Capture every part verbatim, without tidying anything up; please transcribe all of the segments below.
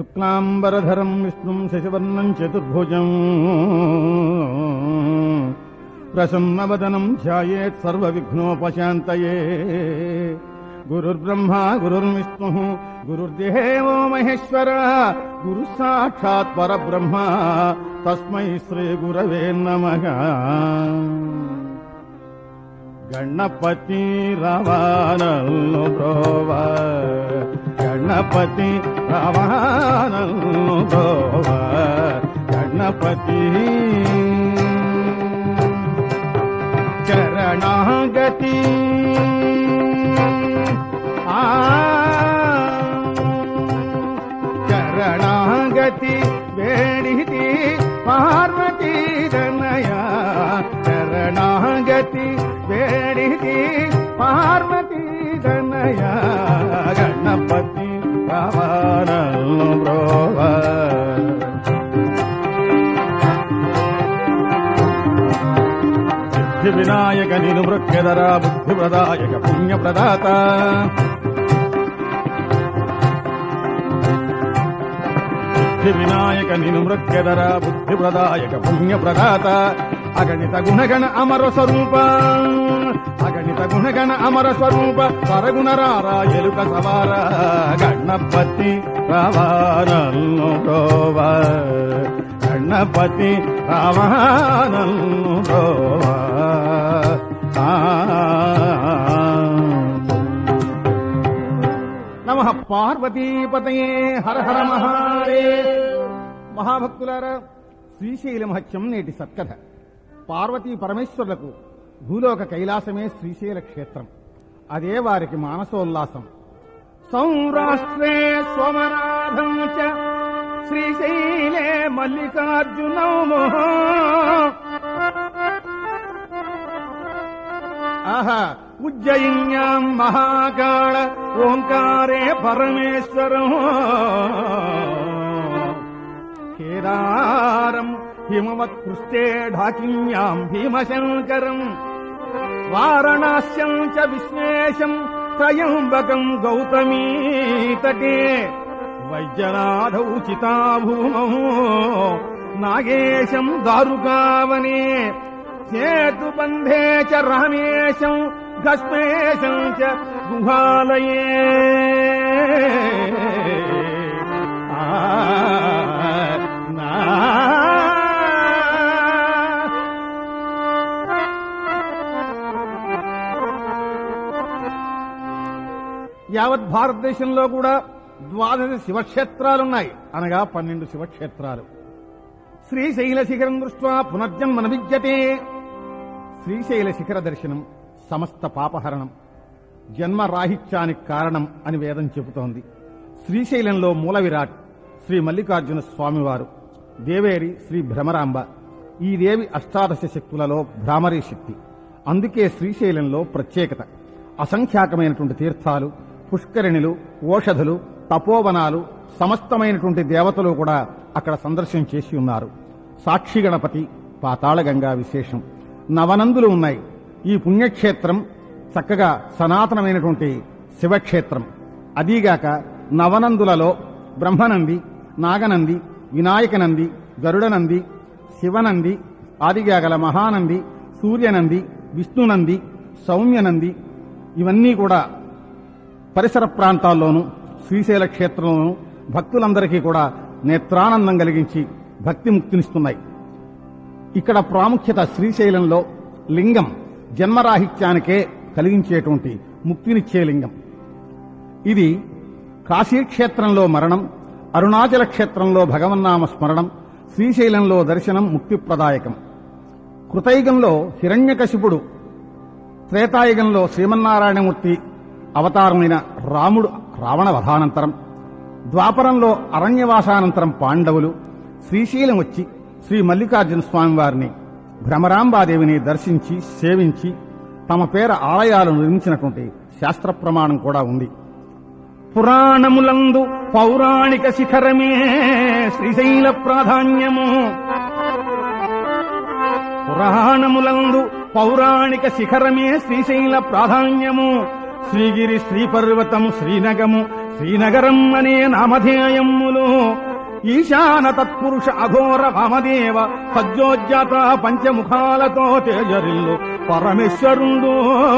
శుక్లాంబరధరం విష్ణుం శశివర్ణం చతుర్భుజం ప్రసన్నవదనం ధ్యాయేత్ సర్వవిఘ్నోపశాంతయే. గురుర్బ్రహ్మ గురుర్విష్ణు గురుర్దేవో మహేశ్వర గురు సాక్షాత్ పరబ్రహ్మ తస్మై శ్రీ గురవే నమః. గణపతి రావానల్లు బ్రోవ గణపతి రావానల్లు బ్రోవ గణపతి చరణాగతి ఆ చరణాగతి వేడితి పార్వతీ తనయ చరణాగతి వేడితి పార్వతీ తనయ గణపతి రావానల్లు బ్రోవ. సిద్ధి వినాయక నిను మృక్కెదరా బుద్ధి ప్రదాయక పుణ్య ప్రదాత. సిద్ధి వినాయక నిను మృక్కెదరా బుద్ధి ప్రదాయక పుణ్య ప్రదాత. అగణిత గుణగణ అమర స్వరూప అగణిత గుణగణ అమర స్వరూప సరగుణరారా ఎలుక సవార గణపతి రావానల్లు బ్రోవ గణపతి రావానల్లు బ్రోవ. నమః పార్వతీపతయే హర హర మహాదేవ్. మహాభక్తులారా, శ్రీశైల మహత్యం నేటి సత్కథ. పార్వతీ పరమేశ్వరులకు భూలోక కైలాసమే శ్రీశైల క్షేత్రం. అదే వారికి మానసోల్లాసం. సౌరాష్ట్రే సోమనాథం చ శ్రీశైలే మల్లికార్జునౌ ఆహా ఉజ్జయిన్యాం మహాకాళ ఓంకారే పరమేశ్వరం కేదారం హిమవత్కృష్టే ఢాకిన్యాం భీమశంకరం వారణాస్యం చ విశ్వేశం త్రయంబకం గౌతమీ తటే వైద్యనాథౌ చితాభూమౌ నాగేశం దారుకావనే సేతుబంధే చ రామేశం గస్మేశం చ గుహాలయే. యావత్ భారతదేశంలో కూడా ద్వాదశ శివక్షేత్రాలున్నాయి, అనగా పన్నెండు శివక్షేత్రాలు. శ్రీశైల శిఖరం దృష్ట్వా పునర్జన్మ విద్యతే. శ్రీశైల శిఖర దర్శనం సమస్త పాపహరణం, జన్మరాహిత్యానికి కారణం అని వేదం చెబుతోంది. శ్రీశైలంలో మూల విరాట్ శ్రీ మల్లికార్జున స్వామివారు, దేవేరి శ్రీ భ్రమరాంబ. ఈ దేవి అష్టాదశ శక్తులలో భ్రామరీ శక్తి. అందుకే శ్రీశైలంలో ప్రత్యేకత. అసంఖ్యాకమైనటువంటి తీర్థాలు, పుష్కరిణులు, ఓషధులు, తపోవనాలు, సమస్తమైనటువంటి దేవతలు కూడా అక్కడ సందర్శనం చేసి ఉన్నారు. సాక్షి గణపతి, పాతాళగంగా విశేషం. నవనందులు ఉన్నాయి. ఈ పుణ్యక్షేత్రం చక్కగా సనాతనమైనటువంటి శివక్షేత్రం. అదీగాక నవనందులలో బ్రహ్మనంది, నాగనంది, వినాయకనంది, గరుడనంది, శివనంది, ఆదిగాగల మహానంది, సూర్యనంది, విష్ణునంది, సౌమ్యనంది, ఇవన్నీ కూడా పరిసర ప్రాంతాల్లోనూ శ్రీశైల క్షేత్రంలోనూ భక్తులందరికీ కూడా నేత్రానందం కలిగించి భక్తి ముక్తినిస్తున్నాయి. ఇక్కడ ప్రాముఖ్యత శ్రీశైలంలో లింగం జన్మరాహిత్యానికే కలిగించేటువంటి ముక్తినిచ్చే లింగం. ఇది కాశీక్షేత్రంలో మరణం, అరుణాచల క్షేత్రంలో భగవన్నామ స్మరణం, శ్రీశైలంలో దర్శనం ముక్తిప్రదాయకం. కృతయుగంలో హిరణ్యకశిపుడు, త్రేతాయుగంలో శ్రీమన్నారాయణమూర్తి అవతారమైన రాముడు రావణ వధానంతరం, ద్వాపరంలో అరణ్యవాసానంతరం పాండవులు శ్రీశైలం వచ్చి శ్రీ మల్లికార్జున స్వామి వారిని, భ్రమరాంబాదేవిని దర్శించి సేవించి తమ పేర ఆలయాలు నిర్మించినటువంటి శాస్త్ర ప్రమాణం కూడా ఉంది. పురాణములందు పౌరాణిక శిఖరమే శ్రీశైల ప్రాధాన్యము. పురాణములందు పౌరాణిక శిఖరమే శ్రీశైల ప్రాధాన్యము. శ్రీగిరి శ్రీపర్వతము శ్రీనగము శ్రీనగరం అనే నామధేయములు ఈశాన తత్పురుష అఘోర వామదేవ సజ్జోజ్జాత పంచముఖాలతో తేజరిల్లు పరమేశ్వరుండు.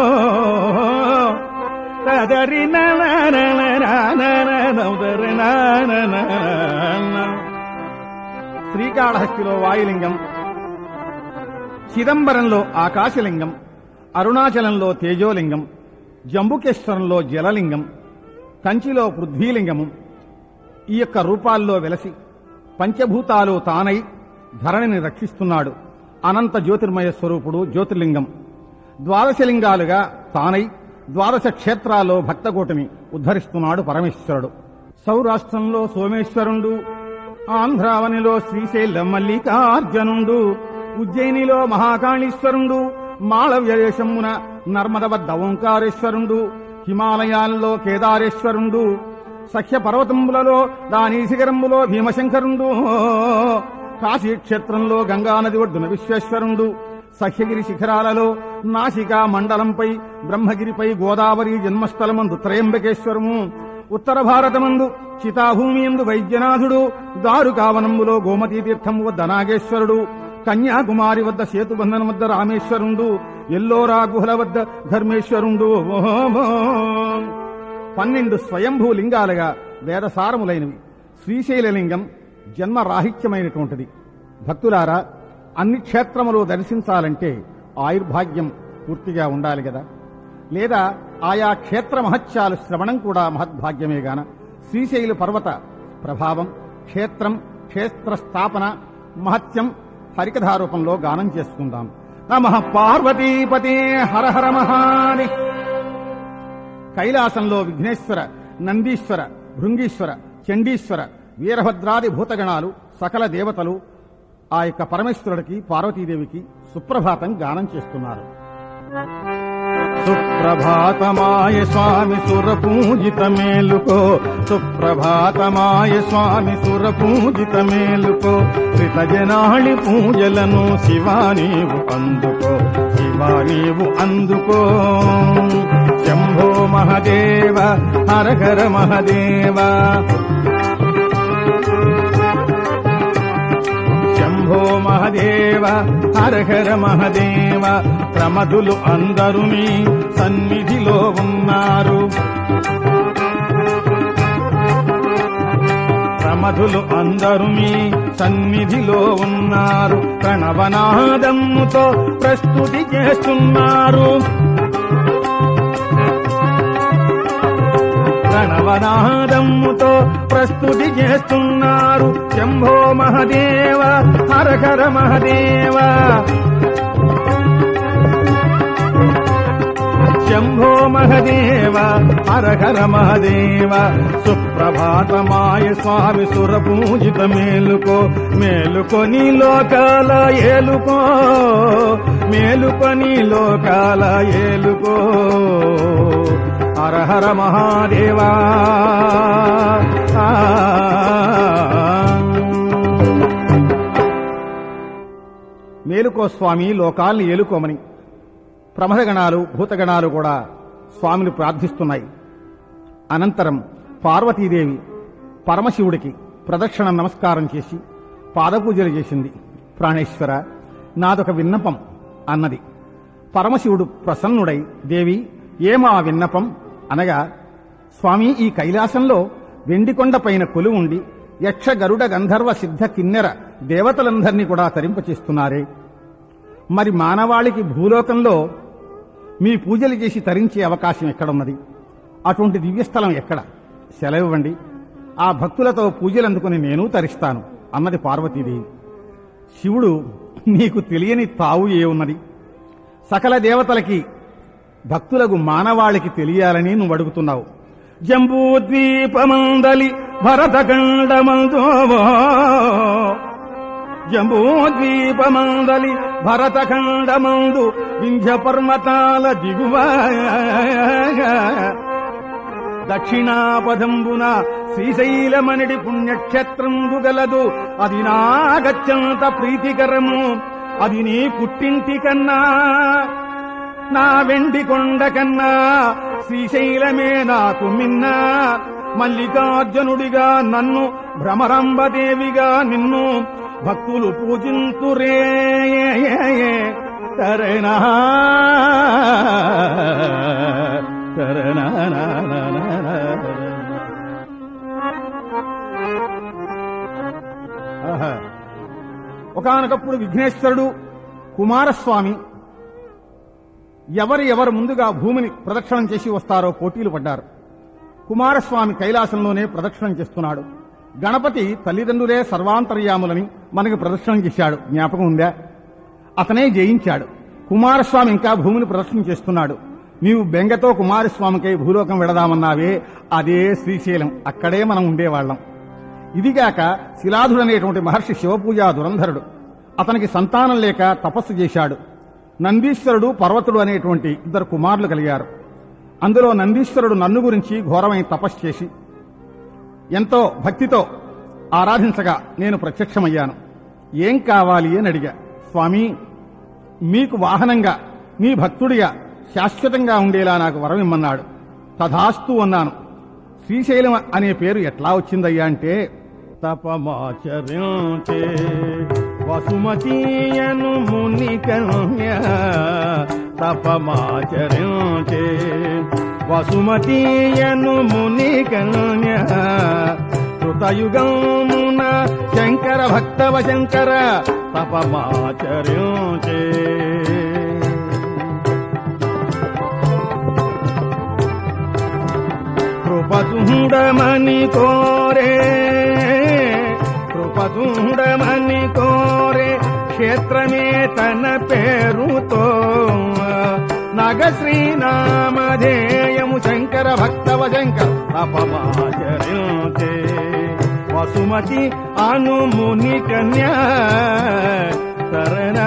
శ్రీకాళహస్తిలో వాయులింగం, చిదంబరంలో ఆకాశలింగం, అరుణాచలంలో తేజోలింగం, జంబుకేశ్వరంలో జలలింగం, కంచిలో పృథ్వీలింగము ఈ యొక్క రూపాల్లో వెలసి పంచభూతాలు తానై ధరణిని రక్షిస్తున్నాడు. అనంత జ్యోతిర్మయ స్వరూపుడు జ్యోతిర్లింగం. ద్వాదశలింగాలుగా తానై ద్వాదశ క్షేత్రాల్లో భక్తకోటిని ఉద్ధరిస్తున్నాడు పరమేశ్వరుడు. సౌరాష్ట్రంలో సోమేశ్వరుండు, ఆంధ్రావనిలో శ్రీశైలం మల్లికార్జునుండు, ఉజ్జయినిలో మహాకాళీశ్వరుండు, మాళవ్యదేశమున నర్మద వద్ద ఓంకారేశ్వరుండు, హిమాలయాల్లో కేదారేశ్వరుండు, సఖ్య పర్వతములలో దాని శిఖరములో భీమశంకరుండు, కాశీక్షేత్రంలో గంగానది ఒడ్డున విశ్వేశ్వరుండు, సహ్యగిరి శిఖరాలలో నాసికా మండలంపై బ్రహ్మగిరిపై గోదావరి జన్మస్థలమందు త్రయంబకేశ్వరము, ఉత్తర భారతమందు చితాభూమియందు వైద్యనాథుడు, దారుకావనములో గోమతీ తీర్థము వద్ద నాగేశ్వరుడు, కన్యాకుమారి వద్ద సేతుబంధనం వద్ద రామేశ్వరుండు, ఎల్లోరా గుహల వద్ద ధర్మేశ్వరుండు. పన్నెండు స్వయంభూ లింగాలుగా వేదసారములైనవి. శ్రీశైలలింగం జన్మరాహిత్యమైనటువంటిది. భక్తులారా, అన్ని క్షేత్రములు దర్శించాలంటే ఆయుర్భాగ్యం పూర్తిగా ఉండాలి కదా, లేదా ఆయా క్షేత్ర మహత్యాలు శ్రవణం కూడా మహద్భాగ్యమేగాన శ్రీశైల పర్వత ప్రభావం, క్షేత్రం, క్షేత్ర స్థాపన మహత్యం హరికథారూపంలో గానం చేసుకుందాం. నమః పార్వతీపతే హర హర మహాని. కైలాసంలో విఘ్నేశ్వర, నందీశ్వర, భృంగీశ్వర, చండీశ్వర, వీరభద్రాది భూతగణాలు సకల దేవతలు ఆ యొక్క పరమేశ్వరుడికి పార్వతీదేవికి సుప్రభాతం గానం చేస్తున్నారు. సుప్రభాతమాయ స్వామి సురపూజిత మేలుకో, సుప్రభాతమాయ స్వామి సురపూజిత మేలుకో, శ్రితజనాళి పూజలను శివా నీవు అందుకో, శివా నీవు అందుకో. శంభో మహదేవ హర హర మహదేవ, శంభో మహదేవ హర హర మహదేవ. ప్రమదులు అందరూ నీ సన్నిధిలో ఉన్నారు, ప్రమదులు అందరూ నీ సన్నిధిలో ఉన్నారు, ప్రణవనాదముతో ప్రస్తుతి చేస్తున్నారు, ప్రణవనాదముతో ప్రస్తుతి చేస్తున్నారు. శంభో మహదేవ హర హర మహదేవ, శంభో మహదేవ హర హర మహదేవ. సుప్రభాతమాయ స్వామి సురపూజిత మేలుకో, మేలుకొని లోకాల ఏలుకో, మేలుకొని లోకాల ఏలుకో. హర హర మహాదేవా. మేలుకో స్వామి, లోకాల్ని ఏలుకోమని ప్రమథగణాలు భూతగణాలు కూడా స్వామిని ప్రార్థిస్తున్నాయి. అనంతరం పార్వతీదేవి పరమశివుడికి ప్రదక్షిణ నమస్కారం చేసి పాదపూజలు చేసింది. ప్రాణేశ్వర, నాదొక విన్నపం అన్నది. పరమశివుడు ప్రసన్నుడై, దేవి ఏమా విన్నపం అనగా, స్వామి, ఈ కైలాసంలో వెండికొండ పైన కొలువుండి యక్ష గరుడ గంధర్వ సిద్ధ కిన్నెర దేవతలందరినీ కూడా తరింపచేస్తున్నారే, మరి మానవాళికి భూలోకంలో మీ పూజలు చేసి తరించే అవకాశం ఎక్కడున్నది? అటువంటి దివ్యస్థలం ఎక్కడ? సెలవివ్వండి, ఆ భక్తులతో పూజలు అందుకుని నేను తరిస్తాను అన్నది పార్వతీదేవి. శివుడు, నీకు తెలియని తావు ఏ ఉన్నది? సకల దేవతలకి భక్తులకు మానవాళికి తెలియాలని నువ్వు అడుగుతున్నావు. జంబూద్వీపమందలి భరతఖండమందో, జంబూద్వీపమందలి భరతఖండమందు వింధ్య పర్వతాల దిగువ దక్షిణాపథంబున శ్రీశైలమనిడి పుణ్యక్షేత్రంబు గలదు. అది నాగత్యంత ప్రీతికరము, అది నీ పుట్టింటి కన్నా, నా వెండి కొండ కన్నా శ్రీశైలమే నాకు మిన్నా. మల్లికార్జునుడిగా నన్ను భ్రమరంబదేవిగా నిన్ను భక్తులు పూజింతురే తరణా తరణా. ఒకానొకప్పుడు విఘ్నేశ్వరుడు కుమారస్వామి ఎవరు ఎవరు ముందుగా భూమిని ప్రదక్షిణం చేసి వస్తారో పోటీలు పడ్డారు. కుమారస్వామి కైలాసంలోనే ప్రదక్షిణం చేస్తున్నాడు. గణపతి తల్లిదండ్రులే సర్వాంతర్యాములని మనకి ప్రదక్షిణం చేశాడు, జ్ఞాపకం ఉందా? అతనే జయించాడు. కుమారస్వామి ఇంకా భూమిని ప్రదక్షిణం చేస్తున్నాడు. నీవు బెంగతో కుమారస్వామికై భూలోకం వెడదామన్నావే, అదే శ్రీశైలం, అక్కడే మనం ఉండేవాళ్లం. ఇదిగాక శిలాధుడనేటువంటి మహర్షి శివపూజా దురంధరుడు. అతనికి సంతానం లేక తపస్సు చేశాడు. నందీశ్వరుడు పర్వతుడు అనేటువంటి ఇద్దరు కుమారులు కలిగారు. అందులో నందీశ్వరుడు నన్ను గురించి ఘోరమైన తపస్సు చేసి ఎంతో భక్తితో ఆరాధించగా నేను ప్రత్యక్షమయ్యాను. ఏం కావాలి అని అడిగా. స్వామి, మీకు వాహనంగా మీ భక్తుడిగా శాశ్వతంగా ఉండేలా నాకు వరం ఇమ్మన్నాడు. తథాస్తు అన్నాను. శ్రీశైలం అనే పేరు ఎట్లా వచ్చిందయ్యా అంటే, తపమాచరించే వసుమతీయను ముని కన్య, తపమాచరించే వసుమతీయను ముని కన్య, కృతయుగమున శంకర భక్తవ శంకర తపమాచరించే. కృపచుండమని కోరే కృపచుండమని కోరే క్షేత్రమే తన పేరుతో, నగ శ్రీనామధేయము శంకర భక్తవ శంకర తపమాచరించే. వసుమతి అను ముని కన్యా తరణ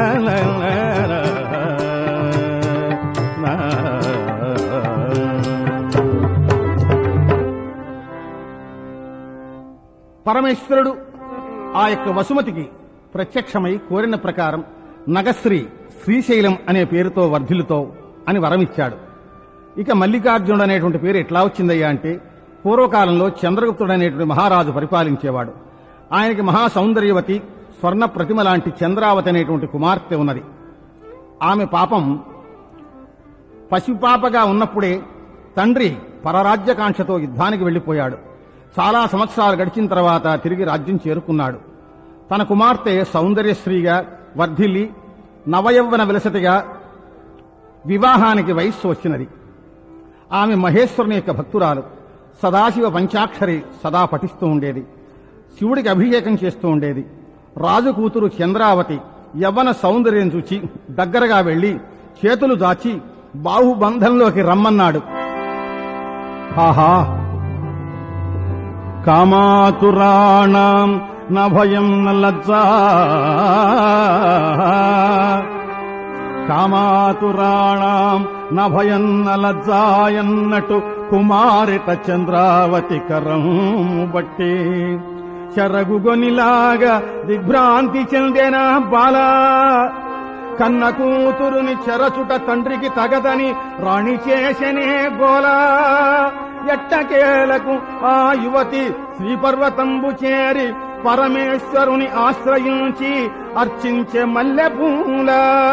పరమేశ్వరుడు ఆ యొక్క వసుమతికి ప్రత్యక్షమై కోరిన ప్రకారం నగశ్రీ శ్రీశైలం అనే పేరుతో వర్ధిల్లుతో అని వరమిచ్చాడు. ఇక మల్లికార్జునుడు అనేటువంటి పేరు ఎట్లా వచ్చిందయ్యా అంటే, పూర్వకాలంలో చంద్రగుప్తుడు అనేటువంటి మహారాజు పరిపాలించేవాడు. ఆయనకి మహాసౌందర్యవతి స్వర్ణ ప్రతిమ లాంటి చంద్రావతి అనేటువంటి కుమార్తె ఉన్నది. ఆమె పాపం పసిపాపగా ఉన్నప్పుడే తండ్రి పరరాజ్యకాంక్షతో యుద్ధానికి వెళ్లిపోయాడు. చాలా సంవత్సరాలు గడిచిన తర్వాత తిరిగి రాజ్యం చేరుకున్నాడు. తన కుమార్తె సౌందర్యశ్రీగా వర్ధిల్లి నవయవ్వన విలసతిగా వివాహానికి వయస్సు వచ్చినది. ఆమె మహేశ్వరుని యొక్క భక్తురాలు. సదాశివ పంచాక్షరి సదా పఠిస్తూ ఉండేది. శివుడికి అభిషేకం చేస్తూ ఉండేది. రాజు కూతురు చంద్రావతి యవ్వన సౌందర్యం చూచి దగ్గరగా వెళ్లి చేతులు దాచి బాహుబంధంలోకి రమ్మన్నాడు. ఆహా, కామాతురాణం న భయం న లజ్జా, కామాతురాణం న భయం న లజ్జాయన్నట్టు కుమారిత చంద్రావతి కరం బట్టి చెరగుగొనిలాగా దిగ్భ్రాంతి చెందెన బాలా. కన్న కూతురుని చెరచుట తండ్రికి తగదని రాణి చేసనే గోలా. ఎట్టకేలకు ఆ యువతి శ్రీపర్వతంబు చేరి పరమేశ్వరుని ఆశ్రయించి అర్చించే మల్లెపూల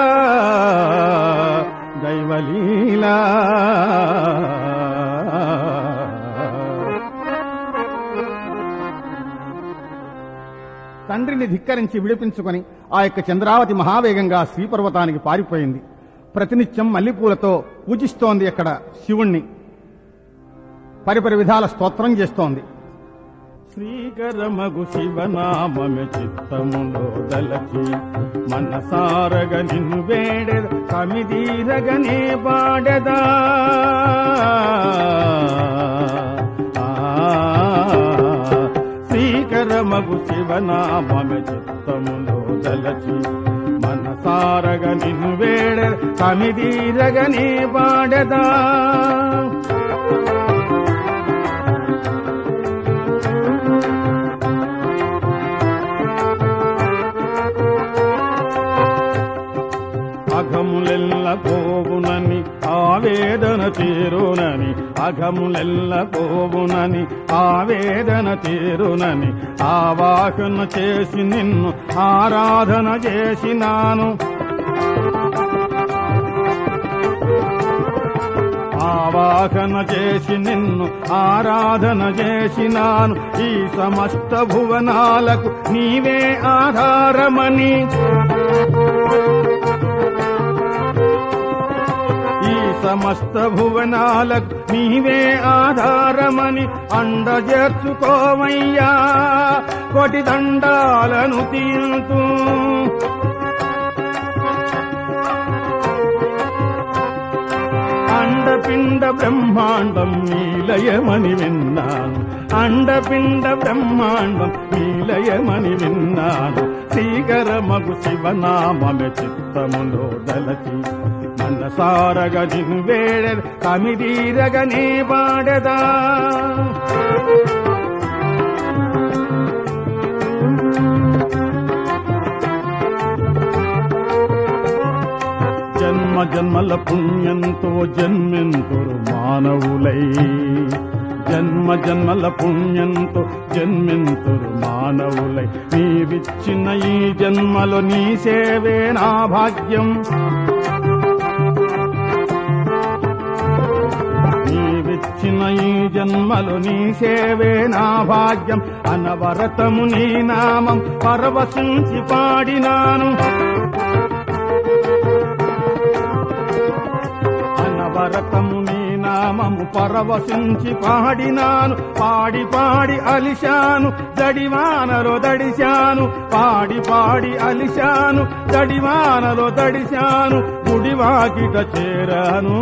దైవలీలా. తండ్రిని ధిక్కరించి విడిపించుకొని ఆ యొక్క చంద్రావతి మహావేగంగా శ్రీపర్వతానికి పారిపోయింది. ప్రతినిత్యం మల్లెపూలతో పూజిస్తోంది అక్కడ శివుణ్ణి. పరిపరి విధాల స్తోత్రం చేస్తోంది. శ్రీకరమగు శివనామమే చిత్తములో దలచి మనసారగ నిన్ను వేడెద కమిదీరగనే పాడెదా. శ్రీకరమగు శివనామమే చిత్తములో దలచి మనసారగ నిన్ను వేడెద కమిదీరగనే పాడెదా. అఘములెల్ల పోవునని ఆవేదన తీరునని రాగములెల్ల పోవునని ఆవేదన తీరునని ఆవాహన చేసి నిన్ను ఆరాధన చేసినాను. ఆవాహన చేసి నిన్ను ఆరాధన చేసినాను. ఈ సమస్త భువనాలకు నీవే ఆధారమని, ఈ సమస్త భువనాలకు నీవే ఆధారమని అండజేర్చుకోవయ్యా కోటి దండాలను తీరుతూ. అండపిండ బ్రహ్మాండం నీలయమని విన్నాను, అండపిండ బ్రహ్మాండం నీలయమని విన్నాను. శ్రీకరమగు శివనామమె చిత్తములో దలచి మనసారగ నిన్ను వేడెద కమిదీరగనే పాడెదా. జన్మ జన్మల పుణ్యంతో జన్మెంతురు మానవులై, జన్మ జన్మల పుణ్యంతో జన్మెంతురు మానవులై. నీవిచ్చిన ఈ జన్మలో నీ సేవే నా భాగ్యం, నీవిచ్చిన ఈ జన్మలో నీ సేవే నా భాగ్యం. అనవరతము నీ నామం పరవశించి పాడినాను, అనవరతము నీ నామము పరవశించి పాడినాను. పాడి పాడి అలిశాను దడివానలో దడిశాను, పాడి పాడి అలిశాను దడివానలో దడిశాను. గుడివాకిట చేరాను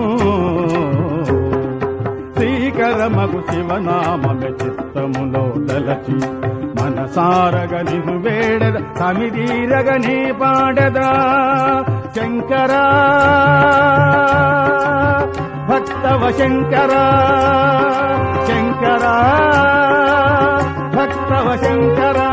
శ్రీకరమగు శివనామమె చిత్తములో దలచి మనసారగ నిన్ను వేడెద కమిదీరగ నీ పాడెదా. శంకరా భక్తవ శంకరా, శంకరా భక్తవ శంకరా.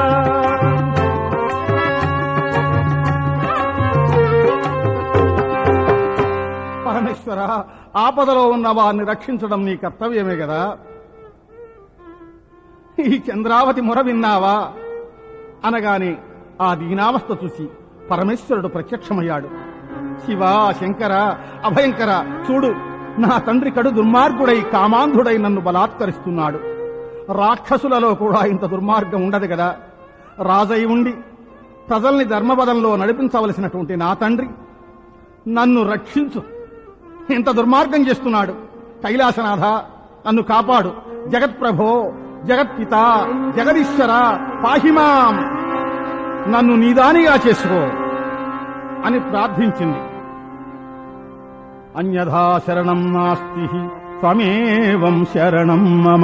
పరమేశ్వర, ఆపదలో ఉన్న వారిని రక్షించడం నీ కర్తవ్యమే కదా. ఈ చంద్రావతి మొర విన్నావా అనగానే ఆ దీనావస్థ చూసి పరమేశ్వరుడు ప్రత్యక్షమయ్యాడు. శివ, శంకర, అభయంకర, చూడు, నా తండ్రి కడు దుర్మార్గుడై కామాంధుడై నన్ను బలాత్కరిస్తున్నాడు. రాక్షసులలో కూడా ఇంత దుర్మార్గం ఉండదు కదా. రాజై ఉండి ప్రజల్ని ధర్మపదంలో నడిపించవలసినటువంటి నా తండ్రి నన్ను రక్షించు, ఇంత దుర్మార్గం చేస్తున్నాడు. కైలాసనాథ, నన్ను కాపాడు. జగత్ప్రభో, జగత్పిత, జగదీశ్వర, పాహిమాం, నన్ను నీదానిగా చేసుకో అని ప్రార్థించింది. అన్యథా శరణం నాస్తి త్వమేవం శరణం మమ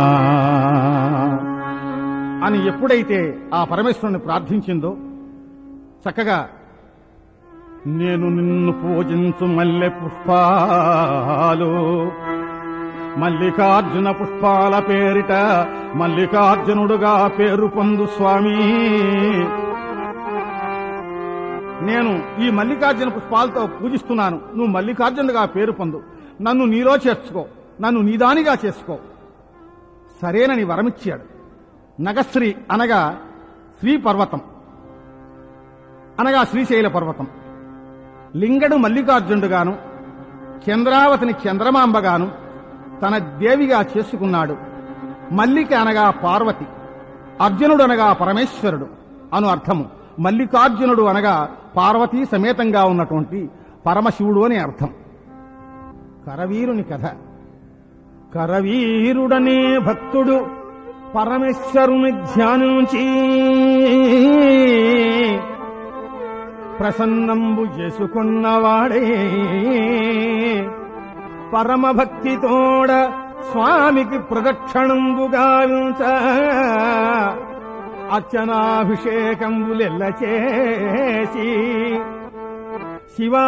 అని ఎప్పుడైతే ఆ పరమేశ్వరుని ప్రార్థించిందో చక్కగా నేను నిన్ను పూజించు మల్లె పుష్పాలు, మల్లికార్జున పుష్పాల పేరిట మల్లికార్జునుడుగా పేరు పొందు స్వామి. నేను ఈ మల్లికార్జున పుష్పాలతో పూజిస్తున్నాను, నువ్వు మల్లికార్జునుడుగా పేరు పొందు, నన్ను నీలో చేర్చుకో, నన్ను నీదానిగా చేసుకో. సరేనని వరమిచ్చాడు. నగశ్రీ అనగా శ్రీ పర్వతం, అనగా శ్రీశైల పర్వతం. లింగడు మల్లికార్జునుడుగాను, చంద్రావతిని చంద్రమాంబగాను తన దేవిగా చేసుకున్నాడు. మల్లిక అనగా పార్వతి, అర్జునుడు అనగా పరమేశ్వరుడు అను అర్థము. మల్లికార్జునుడు అనగా పార్వతీ సమేతంగా ఉన్నటువంటి పరమశివుడు అని అర్థం. కరవీరుని కథ. కరవీరుడనే భక్తుడు పరమేశ్వరుని ధ్యానించి ప్రసన్నంబు చేసుకున్నవాడే పరమ భక్తితోడ స్వామికి ప్రదక్షిణంబుగావించ అర్చనాభిషేకంబులెల్ల చేసి శివా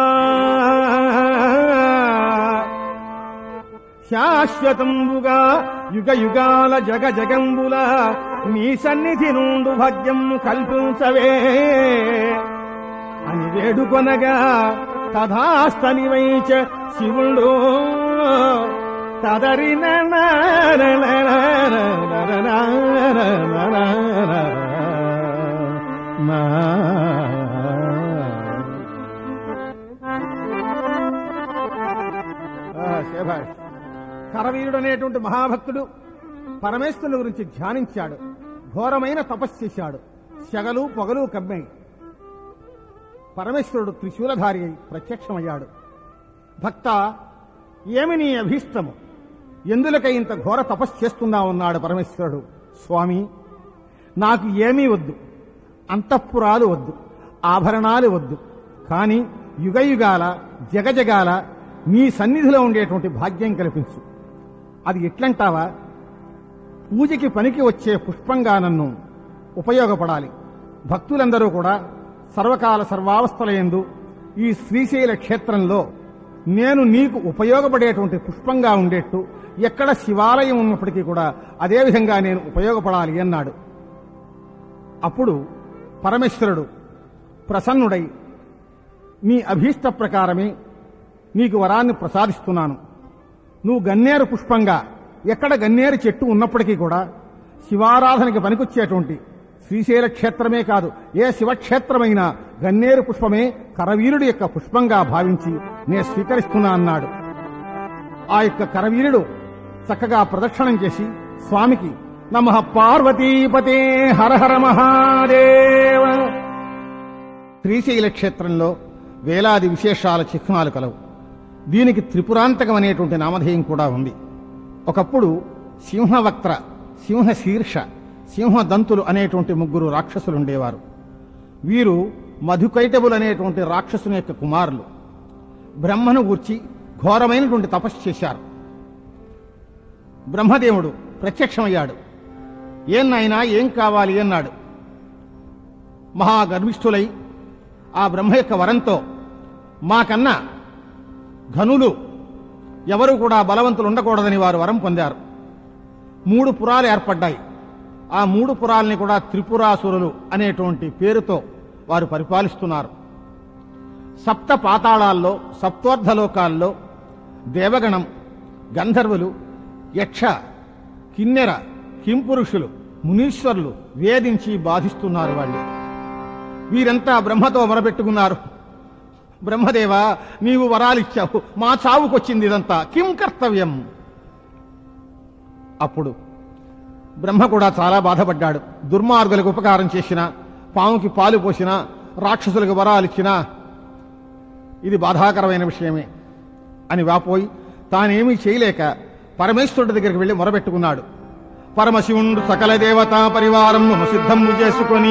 శాశ్వతంబుగా యుగ యుగాల జగ జగంబుల నీ సన్నిధి నుండు భాగ్యము కల్పించవే అని వేడుకొనగా తథాస్తనివైచ శివుడు తదరి శభాష్. కరవీరుడు అనేటువంటి మహాభక్తుడు పరమేశ్వరుని గురించి ధ్యానించాడు. ఘోరమైన తపస్సు చేశాడు. శగలు పొగలు కమ్మాయి. పరమేశ్వరుడు త్రిశూలధారి అయి ప్రత్యక్షమయ్యాడు. భక్త, ఏమి నీ అభీష్టము? ఎందులకై ఇంత ఘోర తపస్సు చేస్తున్నావన్నాడు పరమేశ్వరుడు. స్వామి, నాకు ఏమీ వద్దు, అంతఃపురాలు వద్దు, ఆభరణాలు వద్దు, కాని యుగయుగాల జగజగాల నీ సన్నిధిలో ఉండేటువంటి భాగ్యం కల్పించు. అది ఎట్లంటావా? పూజకి పనికి వచ్చే పుష్పంగా నన్ను ఉపయోగపడాలి. భక్తులందరూ కూడా సర్వకాల సర్వావస్థలయందు ఈ శ్రీశైల క్షేత్రంలో నేను నీకు ఉపయోగపడేటువంటి పుష్పంగా ఉండేట్టు, ఎక్కడ శివాలయం ఉన్నప్పటికీ కూడా అదేవిధంగా నేను ఉపయోగపడాలి అన్నాడు. అప్పుడు పరమేశ్వరుడు ప్రసన్నుడై, నీ అభీష్ట ప్రకారమే నీకు వరాన్ని ప్రసాదిస్తున్నాను. నువ్వు గన్నేరు పుష్పంగా, ఎక్కడ గన్నేరు చెట్టు ఉన్నప్పటికీ కూడా శివారాధనకి పనికొచ్చేటువంటి శ్రీశైల క్షేత్రమే కాదు, ఏ శివక్షేత్రమైనా గన్నేరు పుష్పమే కరవీరుడి యొక్క పుష్పంగా భావించి నే స్వీకరిస్తున్నా అన్నాడు. ఆ యొక్క కరవీరుడు చక్కగా ప్రదక్షిణం చేసి స్వామికి నమః పార్వతీపతే హర హర మహాదేవ. శ్రీశైల క్షేత్రంలో వేలాది విశేషాల చిహ్నాలు కలవు. దీనికి త్రిపురాంతకం అనేటువంటి నామధేయం కూడా ఉంది. ఒకప్పుడు సింహవక్త్ర, సింహశీర్ష, సింహదంతులు అనేటువంటి ముగ్గురు రాక్షసులుండేవారు. వీరు మధుకైటబులు అనేటువంటి రాక్షసుని యొక్క కుమారులు. బ్రహ్మను గూర్చి ఘోరమైనటువంటి తపస్సు చేశారు. బ్రహ్మదేవుడు ప్రత్యక్షమయ్యాడు. ఏం నాయనా, ఏం కావాలి అన్నాడు. మహాగర్విష్ఠులై ఆ బ్రహ్మ యొక్క వరంతో మాకన్నా ఘనులు ఎవరు కూడా బలవంతులు ఉండకూడదని వారు వరం పొందారు. మూడు పురాలు ఏర్పడ్డాయి. ఆ మూడు పురాల్ని కూడా త్రిపురాసురులు అనేటువంటి పేరుతో వారు పరిపాలిస్తున్నారు. సప్త పాతాళాల్లో, సప్తోర్ధలోకాల్లో దేవగణం, గంధర్వులు, యక్ష, కిన్నెర, కింపురుషులు, మునీశ్వరులు వేధించి బాధిస్తున్నారు. వాళ్ళు వీరంతా బ్రహ్మతో మొరపెట్టుకున్నారు. బ్రహ్మదేవా, నీవు వరాలిచ్చావు, మా చావుకొచ్చింది ఇదంతా, కిం కర్తవ్యం? అప్పుడు బ్రహ్మ కూడా చాలా బాధపడ్డాడు. దుర్మార్గులకు ఉపకారం చేసినా, పాముకి పాలు పోసినా, రాక్షసులకు వరాలిచ్చినా ఇది బాధాకరమైన విషయమే అని వాపోయి తానేమీ చేయలేక పరమేశ్వరుడి దగ్గరికి వెళ్లి మొరబెట్టుకున్నాడు. పరమశివుండు సకల దేవతా పరివారం సిద్ధము చేసుకొని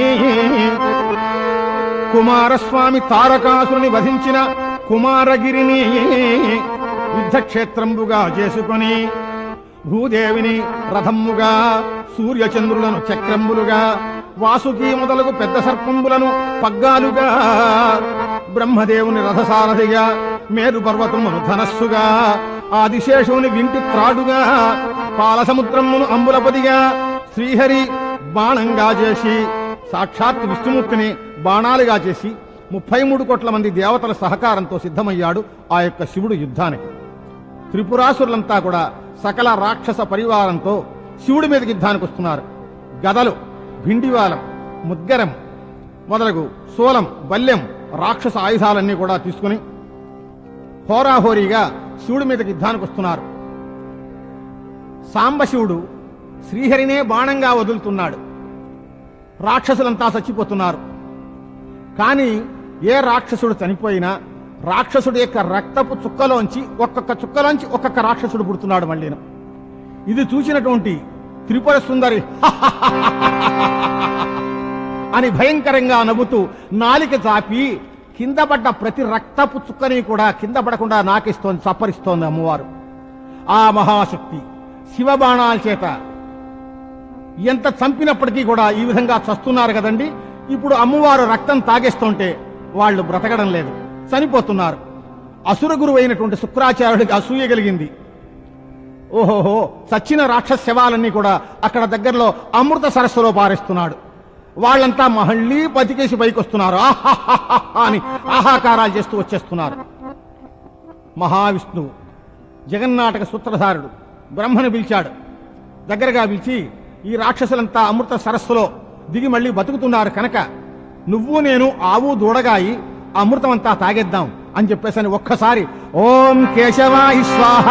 కుమారస్వామి తారకాసురుని వధించిన కుమారగిరిని యుద్ధక్షేత్రంబుగా చేసుకొని భూదేవిని రథమ్ముగా, సూర్యచంద్రులను చక్రంబులుగా, వాసుకి మొదలగు పెద్ద సర్పంబులను పగ్గాలుగా, బ్రహ్మదేవుని రథసారథిగా, మేరు పర్వతమును ధనస్సుగా, ఆదిశేషుని వింటి త్రాడుగా, పాలసముద్రమును అంబులపదిగా, శ్రీహరి బాణంగా చేసి సాక్షాత్ విష్ణుమూర్తిని బాణాలుగా చేసి ముప్పై మూడు కోట్ల మంది దేవతల సహకారంతో సిద్ధమయ్యాడు ఆ యొక్క శివుడు యుద్ధానికి. త్రిపురాసురులంతా కూడా సకల రాక్షస పరివారంతో శివుడి మీదకి యుద్ధానికి వస్తున్నారు. గదలు, భిండివాలం, ముద్గరం మొదలగు సోలం, బల్యం, రాక్షస ఆయుధాలన్నీ కూడా తీసుకుని హోరాహోరీగా శివుడి మీదకి యుద్ధానికి వస్తున్నారు. సాంబశివుడు శ్రీహరినే బాణంగా వదులుతున్నాడు. రాక్షసులంతా చచ్చిపోతున్నారు. కానీ ఏ రాక్షసుడు చనిపోయినా రాక్షసుడి యొక్క రక్తపు చుక్కలోంచి ఒక్కొక్క చుక్కలోంచి ఒక్కొక్క రాక్షసుడు పుడుతున్నాడు మళ్ళీ. ఇది చూసినటువంటి త్రిపుర సుందరి అని భయంకరంగా నవ్వుతూ నాలిక చాపి కింద పడ్డ ప్రతి రక్తపు చుక్కని కూడా కింద పడకుండా నాకిస్తోంది, చప్పరిస్తోంది అమ్మవారు. ఆ మహాశక్తి శివబాణాల చేత ఎంత చంపినప్పటికీ కూడా ఈ విధంగా చస్తున్నారు కదండి. ఇప్పుడు అమ్మవారు రక్తం తాగేస్తుంటే వాళ్ళు బ్రతకడం లేదు, చనిపోతున్నారు. అసుర గురువు అయినటువంటి శుక్రాచార్యుడికి అసూయ కలిగింది. ఓహోహో, చచ్చిన రాక్షస శవాలన్నీ కూడా అక్కడ దగ్గరలో అమృత సరస్సులో పారేస్తున్నాడు. వాళ్ళంతా మహళ్ళీ బతికేసి పైకి వస్తున్నారు. ఆహాహా అని ఆహాకారాలు చేస్తూ వచ్చేస్తున్నారు. మహావిష్ణువు జగన్నాటక సూత్రధారుడు బ్రహ్మను పిలిచాడు. దగ్గరగా పిలిచి, ఈ రాక్షసులంతా అమృత సరస్సులో దిగి మళ్లీ బతుకుతున్నారు కనుక నువ్వు నేను ఆవు దూడగాయి అమృతమంతా తాగేద్దాం అని చెప్పేసని ఒక్కసారి ఓం కేశవాయ స్వాహ.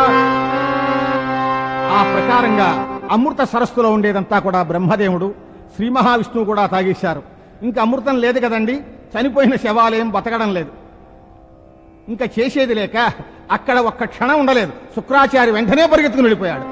ఆ ప్రకారంగా అమృత సరస్సులో ఉండేదంతా కూడా బ్రహ్మదేవుడు, శ్రీ మహావిష్ణువు కూడా తాగేశారు. ఇంకా అమృతం లేదు కదండి, చనిపోయిన శవాలేం బతకడం లేదు. ఇంకా చేసేది లేక అక్కడ ఒక్క క్షణం ఉండలేదు. శుక్రాచార్య వెంటనే పరిగెత్తుకుని వెళ్ళిపోయాడు.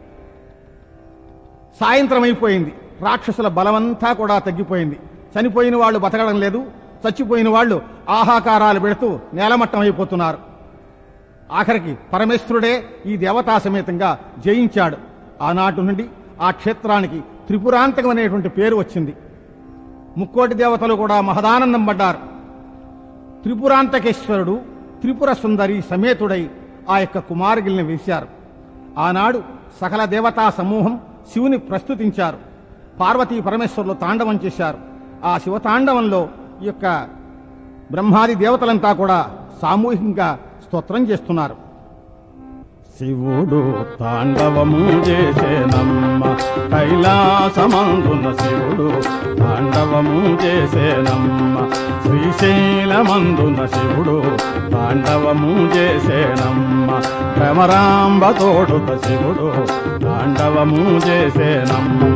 సాయంత్రం అయిపోయింది. రాక్షసుల బలమంతా కూడా తగ్గిపోయింది. చనిపోయిన వాళ్ళు బతకడం లేదు, చచ్చిపోయిన వాళ్ళు ఆహాకారాలు పెడుతూ నేలమట్టం అయిపోతున్నారు. ఆఖరికి పరమేశ్వరుడే ఈ దేవతా సమేతంగా జయించాడు. ఆనాటి నుండి ఆ క్షేత్రానికి త్రిపురాంతకం అనేటువంటి పేరు వచ్చింది. ముక్కోటి దేవతలు కూడా మహదానందం పడ్డారు. త్రిపురాంతకేశ్వరుడు త్రిపుర సుందరి సమేతుడై ఆ యొక్క కుమారుగిల్ని వేశారు. ఆనాడు సకల దేవతా సమూహం శివుని ప్రస్తుతించారు. పార్వతీ పరమేశ్వరులు తాండవం చేశారు. ఆ శివతాండవంలో ఈ యొక్క బ్రహ్మాది దేవతలంతా కూడా సామూహికంగా స్తోత్రం చేస్తున్నారు. శివుడు తాండవము చేసేనమ్మ కైలాసమందున, శివుడు తాండవము చేసేనమ్మ శ్రీశైలమందున, శివుడు తాండవము చేసేనమ్మ భ్రమరాంబ తోడుత, శివుడు తాండవము చేసేనమ్మ.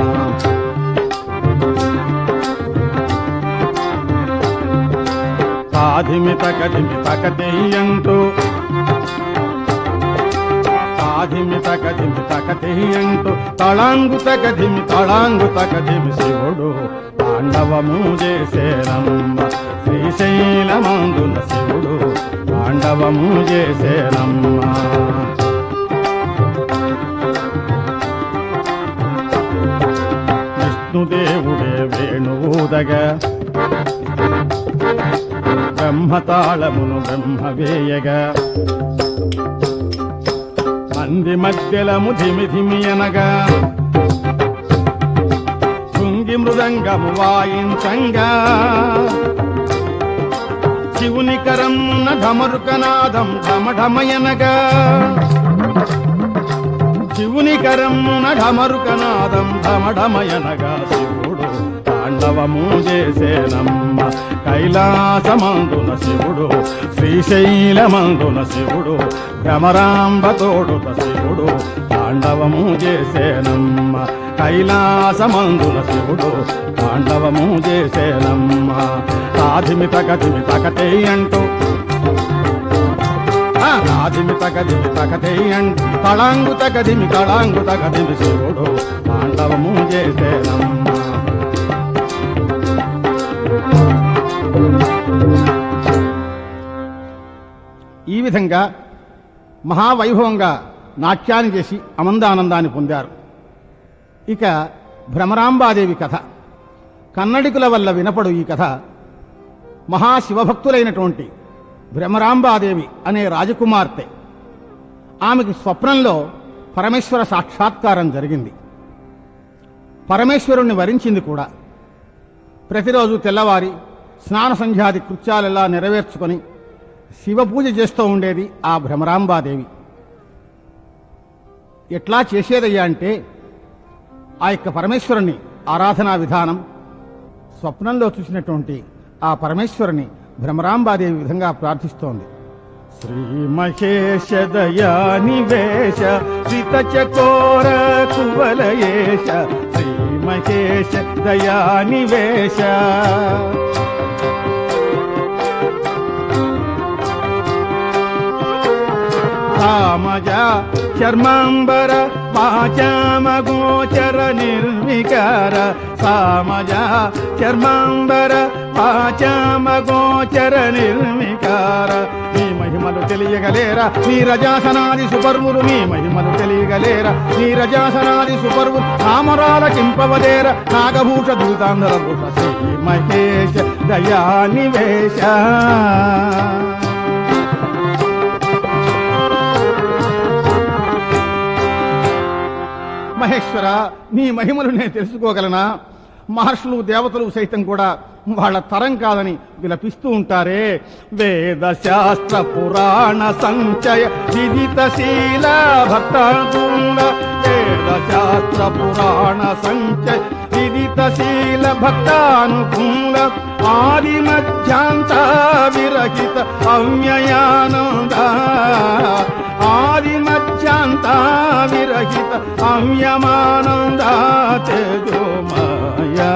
తాధిమి తకధిమి తకటెయ్యంటూ తాధిమి తకధిమి తకటెయ్యంటూ తళాంగు తకధిమి తళాంగు తకధిమి, శివుడు తాండవము చేసేనమ్మ శ్రీశైలమందున, శివుడు తాండవము చేసేనమ్మ. విష్ణుదేవుడే వేణువుదగా బ్రహ్మతాళమును బ్రహ్మ వేయగా, మంది మధ్యలము ధిమి ధిమి అనగా, శృంగి మృదంగము వాయించంగా, శివుని కరమున ఢమరుకనాదం ఢమఢమయనగా, శివుని కరమున ఢమరుకనాదం ఢమఢమయనగా, శివుడు తాండవము చేసేనమ్మ కైలాసమందున, శివుడు శ్రీశైలమందున, శివుడు భ్రమరాంబ తోడుత, శివుడు తాండవము చేసేనమ్మ కైలాసమందున, శివుడు తాండవము చేసేనమ్మ. తాధిమి తకధిమి తకటెయ్యంటూ తాధిమి తకధిమి తకటెయ్యంటూ తళాంగు తకధిమి తళాంగు తకధిమి, శివుడు తాండవము చేసేనమ్మ. ఈ విధంగా మహావైభవంగా నాట్యాన్ని చేసి అమందానందాన్ని పొందారు. ఇక భ్రమరాంబాదేవి కథ కన్నడికుల వల్ల వినపడు. ఈ కథ మహాశివభక్తులైనటువంటి భ్రమరాంబాదేవి అనే రాజకుమార్తె. ఆమెకి స్వప్నంలో పరమేశ్వర సాక్షాత్కారం జరిగింది. పరమేశ్వరుణ్ణి వరించింది కూడా. ప్రతిరోజు తెల్లవారి స్నాన సంధ్యాది కృత్యాలెలా నెరవేర్చుకొని శివపూజ చేస్తూ ఉండేది ఆ భ్రమరాంబాదేవి. ఎట్లా చేసేదయ్యా అంటే, ఆ యొక్క పరమేశ్వరుని ఆరాధనా విధానం స్వప్నంలో చూసినటువంటి ఆ పరమేశ్వరుని భ్రమరాంబాదేవి విధంగా ప్రార్థిస్తోంది. శ్రీమహేశ దయానివేశ శ్రితచకోర కువలయేశ, శ్రీమహేశ దయానివేశ సామజ చర్మాంబర వాచామగోచర నిర్వికార, సామజ చర్మాంబర వాచామగోచర నిర్వికార. నీ మహిమలు తెలియగలేరా నీరజాసనాది సుపర్వులు, నీ మహిమలు తెలియగలేరా నీరజాసనాది సుపర్వులు. నామరాల కింపవదేర నాగభూష దూతాంధర భూష, శ్రీ మహేశ దయానివేశ. మహేశ్వర, నీ మహిమలు నేను తెలుసుకోగలనా? మహర్షులు దేవతలు సైతం కూడా వాళ్ళ తరం కాదని విలపిస్తూ ఉంటారే. వేద శాస్త్ర పురాణ సంచయ విదితశీల భక్తానుకూల, వేద శాస్త్ర పురాణ సంచయ విదితశీల భక్తానుకూల, ఆది మధ్యాంత విరహిత అవ్యయానంద, ఆది మధ్యాంత విరహిత అవ్యమానంద తేజోమయ.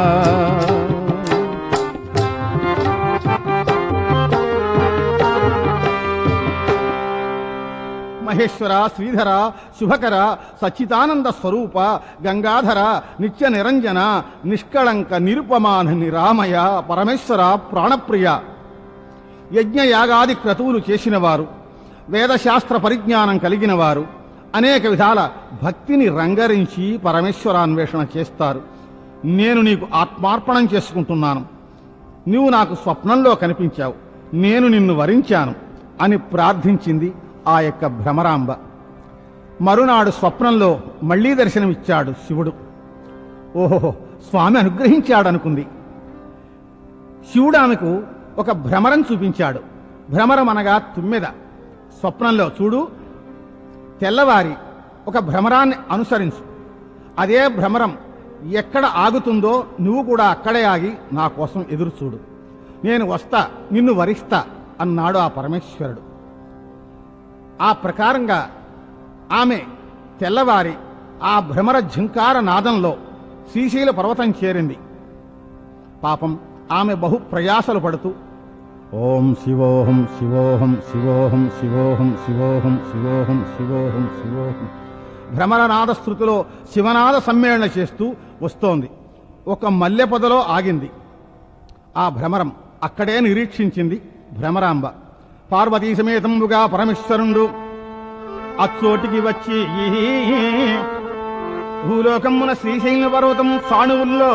మహేశ్వర, శ్రీధర, శుభకర, సచ్చిదానంద స్వరూప, గంగాధర, నిత్య నిరంజన, నిష్కళంక, నిరుపమాన, నిరామయ, పరమేశ్వర, ప్రాణప్రియ. యజ్ఞయాగాది క్రతువులు చేసినవారు, వేదశాస్త్ర పరిజ్ఞానం కలిగిన వారు అనేక విధాల భక్తిని రంగరించి పరమేశ్వరాన్వేషణ చేస్తారు. నేను నీకు ఆత్మార్పణం చేసుకుంటున్నాను. నువ్వు నాకు స్వప్నంలో కనిపించావు, నేను నిన్ను వరించాను అని ప్రార్థించింది ఆ యొక్క భ్రమరాంబ. మరునాడు స్వప్నంలో మళ్లీ దర్శనమిచ్చాడు శివుడు. ఓహో, స్వామి అనుగ్రహించాడనుకుంది. శివుడు ఆమెకు ఒక భ్రమరం చూపించాడు. భ్రమరం అనగా తుమ్మెద. స్వప్నంలో చూడు, తెల్లవారి ఒక భ్రమరాన్ని అనుసరించు, అదే భ్రమరం ఎక్కడ ఆగుతుందో నువ్వు కూడా అక్కడే ఆగి నా కోసం ఎదురు చూడు, నేను వస్తా, నిన్ను వరిస్తా అన్నాడు ఆ పరమేశ్వరుడు. ఆ ప్రకారంగా ఆమె తెల్లవారి ఆ భ్రమర ఝంకార నాదంలో శ్రీశైల పర్వతం చేరింది. పాపం ఆమె బహు ప్రయాసలు పడుతూ ఓం శివోహం శివోహం శివోహం శివోహం శివోహం శివోహం శివోహం శివోహం భ్రమరనాద స్థృతిలో శివనాద సమ్మేళన చేస్తూ వస్తోంది. ఒక మల్లె పొదలో ఆగింది. ఆ భ్రమరం అక్కడే నిరీక్షించింది భ్రమరాంబ. పార్వతీ సమేతముగా పరమేశ్వరుడు అచ్చోటికి వచ్చి భూలోకమున శ్రీశైల పర్వతం సాణువుల్లో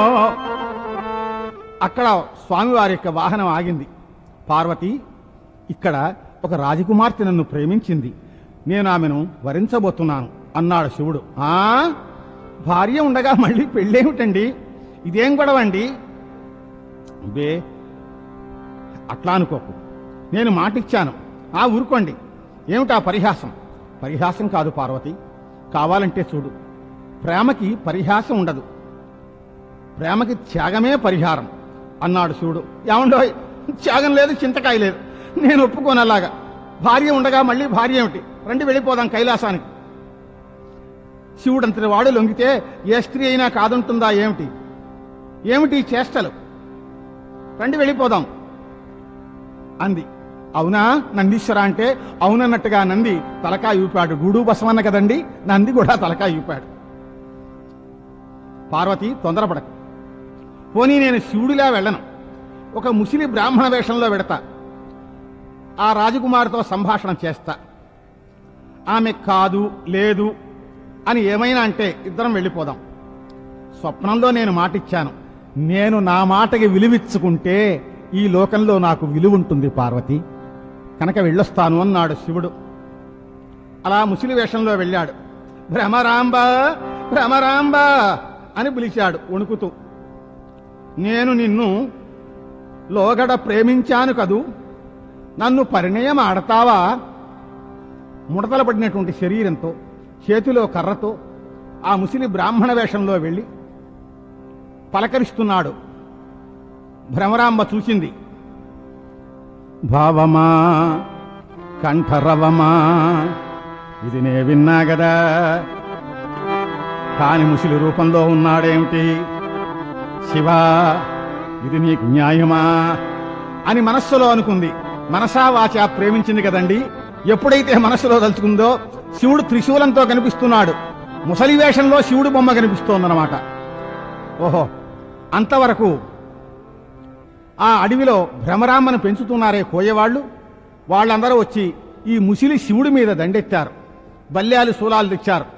అక్కడ స్వామివారి యొక్క వాహనం ఆగింది. పార్వతి, ఇక్కడ ఒక రాజకుమార్తె నన్ను ప్రేమించింది, నేను ఆమెను వరించబోతున్నాను అన్నాడు శివుడు. ఆ భార్య ఉండగా మళ్ళీ పెళ్ళేమిటండి, ఇదేం గొడవండి? బే అట్లా అనుకోకు, నేను మాటిచ్చాను. ఆ ఊరుకోండి, ఏమిటా పరిహాసం? పరిహాసం కాదు పార్వతి, కావాలంటే చూడు, ప్రేమకి పరిహాసం ఉండదు, ప్రేమకి త్యాగమే పరిహారం అన్నాడు శివుడు. ఏమండో, త్యాగం లేదు, చింతకాయ లేదు, నేను ఒప్పుకోనలాగా. భార్య ఉండగా మళ్ళీ భార్య ఏమిటి? రండి వెళ్ళిపోదాం కైలాసానికి. శివుడంతటి వాడు లొంగితే ఏ స్త్రీ అయినా కాదంటుందా ఏమిటి? ఏమిటి చేష్టలు? రండి వెళ్ళిపోదాం అంది. అవునా నందీశ్వర అంటే అవునన్నట్టుగా నంది తలకాయ ఊపాడు. గూడు బసవన్న కదండి, నంది కూడా తలకాయ ఊపాడు. పార్వతి, తొందరపడకు, పోనీ నేను శివుడిలా వెళ్ళను, ఒక ముసిలి బ్రాహ్మణ వేషంలో వెడతా, ఆ రాజకుమారితో సంభాషణ చేస్తా. ఆమె కాదు లేదు అని ఏమైనా అంటే ఇద్దరం వెళ్ళిపోదాం. స్వప్నంలో నేను మాటిచ్చాను, నేను నా మాటకి విలువిచ్చుకుంటే ఈ లోకంలో నాకు విలువుంటుంది పార్వతి, కనుక వెళ్ళొస్తాను అన్నాడు శివుడు. అలా ముసిలి వేషంలో వెళ్ళాడు. భ్రమరాంబ భ్రమరాంబ అని పిలిచాడు వణుకుతూ. నేను నిన్ను లోగడ ప్రేమించాను కదూ, నన్ను పరిణయం ఆడతావా? ముడతల పడినటువంటి శరీరంతో, చేతిలో కర్రతో ఆ ముసిలి బ్రాహ్మణ వేషంలో వెళ్ళి పలకరిస్తున్నాడు. భ్రమరాంబ చూసింది. భావమా కంఠరవమా, ఇది నే విన్నా గదా, కాని ముసిలి రూపంలో ఉన్నాడేమిటి? శివా, ఇది నీకు న్యాయమా అని మనస్సులో అనుకుంది. మనసా వాచా ప్రేమించింది కదండి. ఎప్పుడైతే మనస్సులో తలుచుకుందో శివుడు త్రిశూలంతో కనిపిస్తున్నాడు, ముసలి వేషంలో శివుడు బొమ్మ కనిపిస్తోందన్నమాట. ఓహో, అంతవరకు ఆ అడవిలో భ్రమరాంబను పెంచుతున్నారే కోయేవాళ్లు, వాళ్ళందరూ వచ్చి ఈ ముసిలి శివుడి మీద దండెత్తారు, బల్యాలు శూలాలు తెచ్చారు.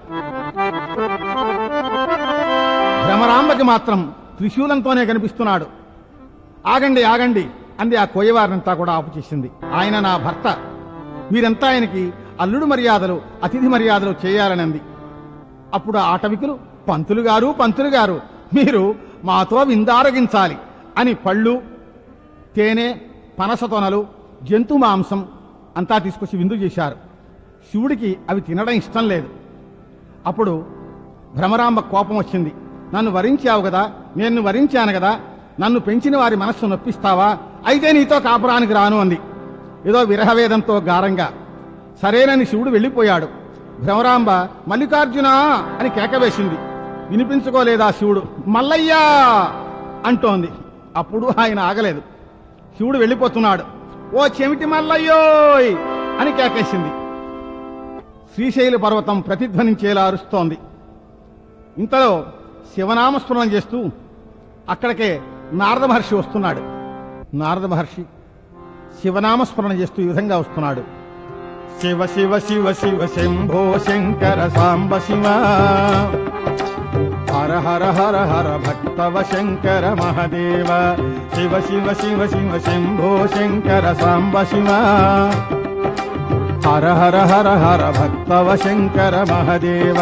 భ్రమరాంబకి మాత్రం త్రిశూలంతోనే కనిపిస్తున్నాడు. ఆగండి ఆగండి అంది ఆ కోయవారినంతా కూడా ఆపు చేసింది. ఆయన నా భర్త, మీరంతా ఆయనకి అల్లుడు మర్యాదలు అతిథి మర్యాదలు చేయాలనంది. అప్పుడు ఆటవికులు, పంతులు గారు పంతులు గారు మీరు మాతో విందారగించాలి అని పళ్ళు, తేనె, పనస తొనలు, జంతు మాంసం అంతా తీసుకొచ్చి విందు చేశారు. శివుడికి అవి తినడం ఇష్టం లేదు. అప్పుడు భ్రమరాంబ కోపం వచ్చింది. నన్ను వరించావు కదా, నేను వరించాను కదా, నన్ను పెంచిన వారి మనస్సు నొప్పిస్తావా? అయితే నీతో కాపురానికి రాను అంది, ఏదో విరహవేదంతో గారంగా. సరేనని శివుడు వెళ్ళిపోయాడు. భ్రమరాంబ మల్లికార్జున అని కేకవేసింది. వినిపించుకోలేదా శివుడు? మల్లయ్యా అంటోంది. అప్పుడు ఆయన ఆగలేదు. శివుడు వెళ్ళిపోతున్నాడు. ఓ చెమిటి మల్లయ్యోయ్ అని కేకేసింది. శ్రీశైల పర్వతం ప్రతిధ్వనించేలా అరుస్తోంది. ఇంతలో శివనామస్మరణ చేస్తూ అక్కడికే నారద మహర్షి వస్తున్నాడు. నారద మహర్షి శివనామస్మరణ చేస్తూ ఈ విధంగా వస్తున్నాడు. శివ శివ శివ శివ శంభో శంకర సాంబ శివ, హర హర హర హర భక్తవ శంకర మహదేవ. శివ శివ శివ శివ శంభో శంకర సాంబ శివ, హర హర హర హర భక్తవ శంకర మహదేవ.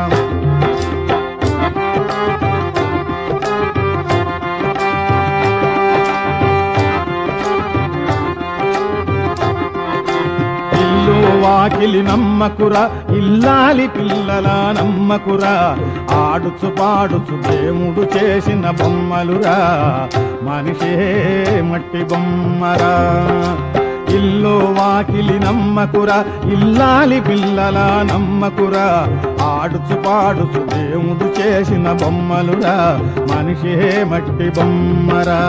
వాకిలి నమ్మకురా, ఇల్లాలి పిల్లల నమ్మకురా, ఆడుచు పాడుచు దేవుడు చేసిన బొమ్మలురా, మనిషే మట్టి బొమ్మరా. ఇల్లు వాకిలి నమ్మకురా, ఇల్లాలి పిల్లల నమ్మకురా, ఆడుచు పాడుచు దేవుడు చేసిన బొమ్మలురా, మనిషే మట్టి బొమ్మరా.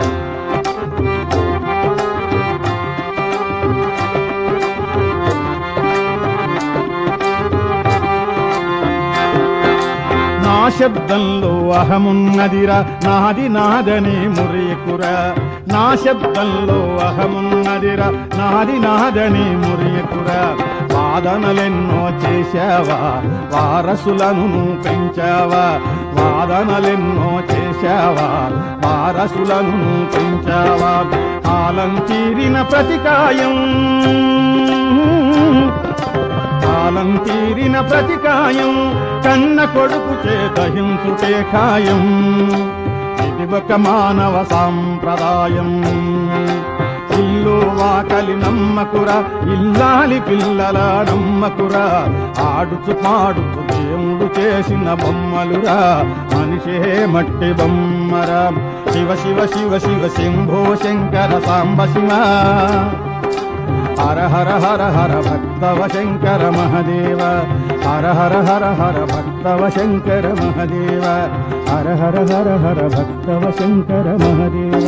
నా శబ్దంలో అహమున్నదిరా, నాది నాదని మురియకురా. నా శబ్దంలో అహమున్నదిరా, నాది నాదని మురియకురా. వాదనలెన్నో చేశావా, వారసులను పెంచావా. వాదనలెన్నో చేశావా, వారసులను పెంచావా. కాలం తీరిన ప్రతికాయం, కాలం తీరిన ప్రతికాయం, కన్న కొడుకు చేదహించుటే ఖాయం. ఇది ఒక మానవ సాంప్రదాయం. ఇల్లు వాకలి నమ్మకురా, ఇల్లాలి పిల్లల నమ్మకురా, ఆడుచు పాడుచు దేవుడు చేసిన బొమ్మలురా, మనిషే మట్టి బొమ్మరా. శివ శివ శివ శివ శంభో శంకర సాంబ శివ, హర హర హర హర భక్తవ శంకర మహదేవ. హర హర హర హర భక్తవ శంకర మహదేవ. హర హర హర హర భక్తవ శంకర మహదేవ.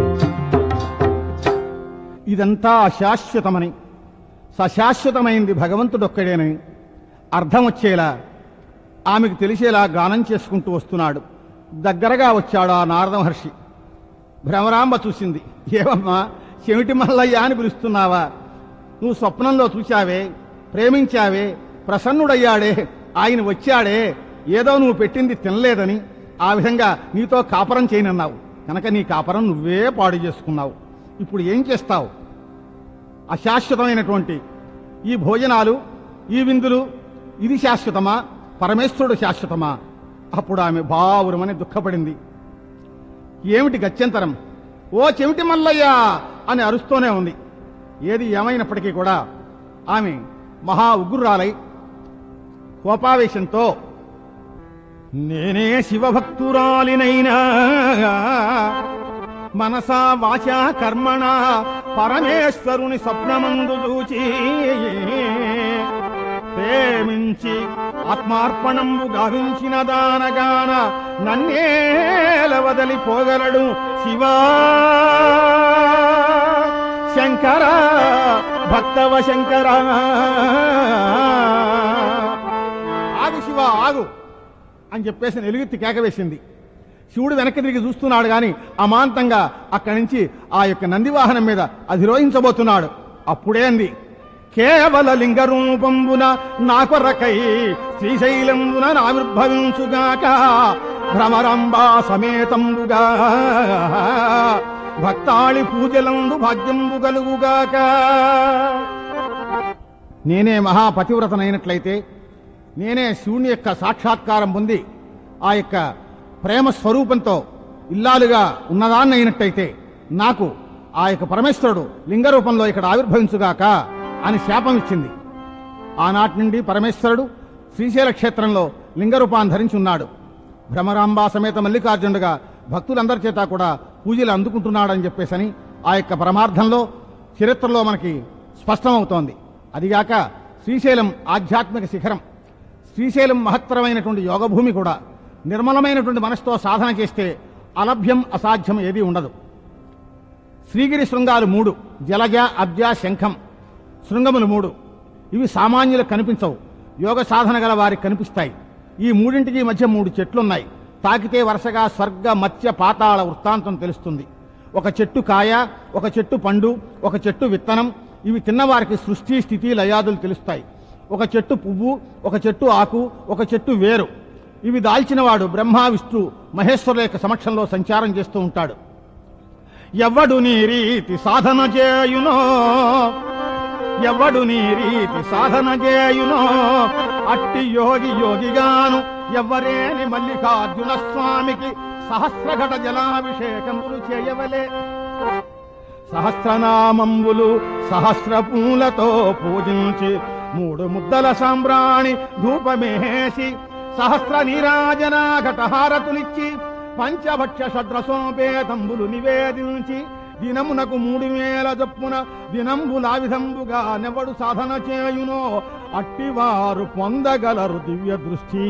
ఇదంతా అశాశ్వతమని, సశాశ్వతమైంది భగవంతుడొక్కడేనని అర్థం వచ్చేలా, ఆమెకు తెలిసేలా గానం చేసుకుంటూ వస్తున్నాడు. దగ్గరగా వచ్చాడు ఆ నారద మహర్షి. భ్రమరాంబ చూసింది. ఏవమ్మా చెవిటి మల్లయ్య అని పిలుస్తున్నావా? నువ్వు స్వప్నంలో చూశావే, ప్రేమించావే, ప్రసన్నుడయ్యాడే, ఆయన వచ్చాడే, ఏదో నువ్వు పెట్టింది తినలేదని ఆ విధంగా నీతో కాపరం చేయనన్నావు కనుక నీ కాపరం నువ్వే పాడు చేసుకున్నావు. ఇప్పుడు ఏం చేస్తావు? అశాశ్వతమైనటువంటి ఈ భోజనాలు, ఈ విందులు, ఇది శాశ్వతమా? పరమేశ్వరుడు శాశ్వతమా? అప్పుడు ఆమె బావురమని దుఃఖపడింది. ఏమిటి గత్యంతరం? ఓ చెవిటి మల్లయ్య అని అరుస్తూనే ఉంది. ఏది ఏమైనప్పటికీ కూడా ఆమె మహా ఉగ్రురాలై కోపావేశంతో, నేనే శివభక్తురాలినైనా మనసా వాచా కర్మణ పరమేశ్వరుని స్వప్నమందు చూచి ప్రేమించి ఆత్మార్పణంబు గావించిన దానగాన నన్నేల వదలి పోగలడు శివా శంకర భక్తవ శంకర. ఆగు శివ ఆగు అని చెప్పేసి ఎలుగెత్తి కేకవేసింది. శివుడు వెనక్కి తిరిగి చూస్తున్నాడు గాని అమాంతంగా అక్కడి నుంచి ఆ యొక్క నందివాహనం మీద అధిరోహించబోతున్నాడు. అప్పుడే అంది, కేవల లింగ రూపంబున నా కొరకై శ్రీశైలంబున ఆవిర్భవించుగాక భ్రమరాంబా సమేతంబుగా భక్తాళి పూజలందు భాగ్యంబు కలుగుగాక. నేనే మహాపతివ్రతనైనట్లయితే, నేనే శివుని యొక్క సాక్షాత్కారం పొంది ఆ యొక్క ప్రేమ స్వరూపంతో ఇల్లాలుగా ఉన్నదాన్ని అయినట్టయితే నాకు ఆ యొక్క పరమేశ్వరుడు లింగ రూపంలో ఇక్కడ ఆవిర్భవించుగాక అని శాపం ఇచ్చింది. ఆనాటి నుండి పరమేశ్వరుడు శ్రీశైల క్షేత్రంలో లింగరూపాన్ని ధరించి ఉన్నాడు. భ్రమరాంబా సమేత మల్లికార్జునుడుగా భక్తులందరి చేత కూడా పూజలు అందుకుంటున్నాడని చెప్పేసని ఆ యొక్క పరమార్థంలో చరిత్రలో మనకి స్పష్టమవుతోంది. అదిగాక శ్రీశైలం ఆధ్యాత్మిక శిఖరం, శ్రీశైలం మహత్తరమైనటువంటి యోగభూమి కూడా. నిర్మలమైనటువంటి మనసుతో సాధన చేస్తే అలభ్యం అసాధ్యం ఏదీ ఉండదు. శ్రీగిరి శృంగాలు మూడు, జలజ అబ్జ శంఖం శృంగములు మూడు. ఇవి సామాన్యులకు కనిపించవు, యోగ సాధన గల వారికి కనిపిస్తాయి. ఈ మూడింటికి మధ్య మూడు చెట్లున్నాయి. తాకితే వరుసగా స్వర్గ మత్స్య పాతాళ వృత్తాంతం తెలుస్తుంది. ఒక చెట్టు కాయ, ఒక చెట్టు పండు, ఒక చెట్టు విత్తనం. ఇవి తిన్నవారికి సృష్టి స్థితి లయాదులు తెలుస్తాయి. ఒక చెట్టు పువ్వు, ఒక చెట్టు ఆకు, ఒక చెట్టు వేరు. ఇవి దాల్చినవాడు బ్రహ్మ విష్ణు మహేశ్వరుల యొక్క సమక్షంలో సంచారం చేస్తూ ఉంటాడు. ఎవ్వడు నీ రీతి సాధన చేయునో, ఎవ్వడు నీ రీతి సాధన చేయునో, అట్టి యోగి యోగిగాను ఎవ్వరేని మల్లికార్జున స్వామికి సహస్రఘట జలాభిషేకములు చేయవలే. సహస్రనామంబులు సహస్ర పూలతో పూజించి మూడు ముద్దల సాంబ్రాణి ధూపమేసి సహస్ర నీరాజన ఘటహారతులిచ్చి పంచభక్ష షడ్రసోపేతంబులు నివేదించి దినమునకు మూడు వేల చొప్పున దినంబులా విధంబుగా నెవడు సాధన చేయునో అట్టివారు పొందగలరు దివ్య దృష్టి.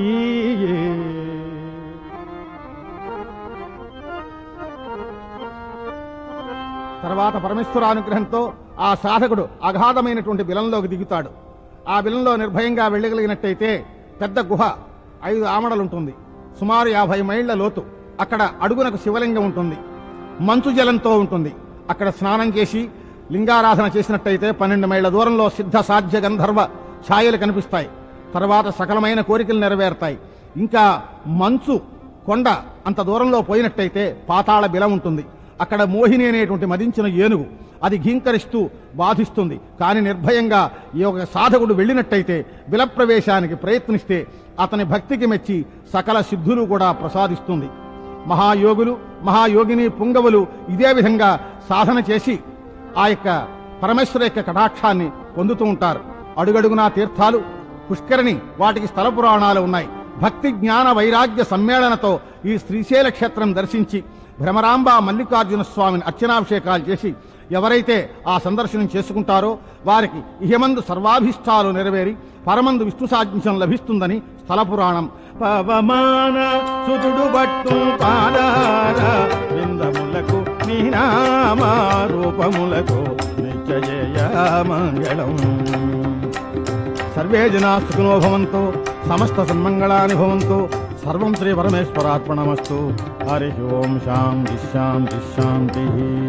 తర్వాత పరమేశ్వర అనుగ్రహంతో ఆ సాధకుడు అగాధమైనటువంటి బిలంలోకి దిగుతాడు. ఆ బిలంలో నిర్భయంగా వెళ్ళగలిగినట్టయితే పెద్ద గుహ, ఐదు ఆమడలుంటుంది, సుమారు యాభై మైళ్ల లోతు. అక్కడ అడుగునకు శివలింగం ఉంటుంది, మంచు జలంతో ఉంటుంది. అక్కడ స్నానం చేసి లింగారాధన చేసినట్టయితే పన్నెండు మైళ్ల దూరంలో సిద్ధ సాధ్య గంధర్వ ఛాయలు కనిపిస్తాయి. తర్వాత సకలమైన కోరికలు నెరవేరుతాయి. ఇంకా మంచు కొండ అంత దూరంలో పోయినట్టయితే పాతాళ బిలం ఉంటుంది. అక్కడ మోహిని అనేటువంటి మదించిన ఏనుగు, అది ఘీంకరిస్తూ బాధిస్తుంది. కానీ నిర్భయంగా ఈ ఒక సాధకుడు వెళ్ళినట్టయితే బిలప్రవేశానికి ప్రయత్నిస్తే అతని భక్తికి మెచ్చి సకల సిద్ధులు కూడా ప్రసాదిస్తుంది. మహాయోగులు మహాయోగిని పుంగవులు ఇదే విధంగా సాధన చేసి ఆ యొక్క పరమేశ్వర యొక్క కటాక్షాన్ని పొందుతూ ఉంటారు. అడుగడుగునా తీర్థాలు, పుష్కరిణి, వాటికి స్థల పురాణాలు ఉన్నాయి. భక్తి జ్ఞాన వైరాగ్య సమ్మేళనతో ఈ శ్రీశైల క్షేత్రం దర్శించి భ్రమరాంబ మల్లికార్జున స్వామిని అర్చనాభిషేకాలు చేసి ఎవరైతే ఆ సందర్శనం చేసుకుంటారో వారికి ఇహమందు సర్వాభిష్టాలు నెరవేరి పరమందు విష్ణు సాధ్యం లభిస్తుందని స్థల పురాణం. పవమాన సుతుడు బట్టు పాదార విందములకు నీనామా రూపములకు నిత్యజయ మంగళం. సర్వే జనా సుఖినో భవంతు, సమస్త సన్మంగళాని భవంతు. సర్వం శ్రీ పరమేశ్వరార్పణమస్తు. హరి ఓం శాంతి శాంతి శాంతి.